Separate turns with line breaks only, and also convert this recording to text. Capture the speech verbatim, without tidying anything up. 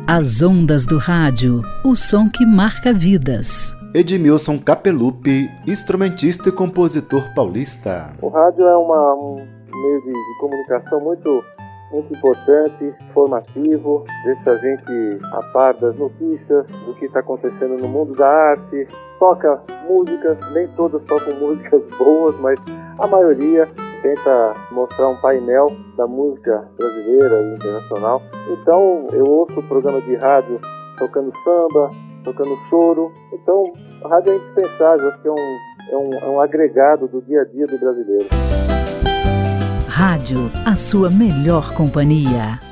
As ondas do rádio, o som que marca vidas.
Edmilson Capelupi, instrumentista e compositor paulista.
O rádio é uma, um meio de, de comunicação muito, muito importante, informativo, deixa a gente a par das notícias, do que está acontecendo no mundo da arte, toca músicas, nem todas tocam músicas boas, mas a maioria tenta mostrar um painel da música brasileira e internacional. Então eu ouço o programa de rádio tocando samba, tocando choro. Então a rádio é indispensável, acho que é um, é um, é um agregado do dia a dia do brasileiro.
Rádio, a sua melhor companhia.